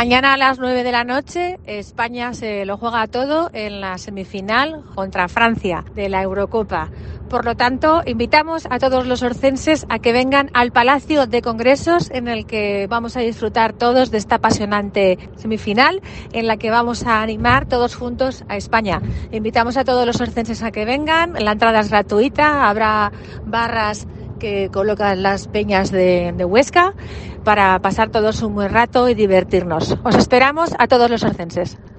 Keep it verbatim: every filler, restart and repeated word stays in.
Mañana a las nueve de la noche España se lo juega todo en la semifinal contra Francia de la Eurocopa. Por lo tanto, invitamos a todos los orcenses a que vengan al Palacio de Congresos, en el que vamos a disfrutar todos de esta apasionante semifinal, en la que vamos a animar todos juntos a España. Invitamos a todos los orcenses a que vengan, la entrada es gratuita, habrá barras que colocan las peñas de, de Huesca para pasar todos un buen rato y divertirnos. Os esperamos a todos los orcenses.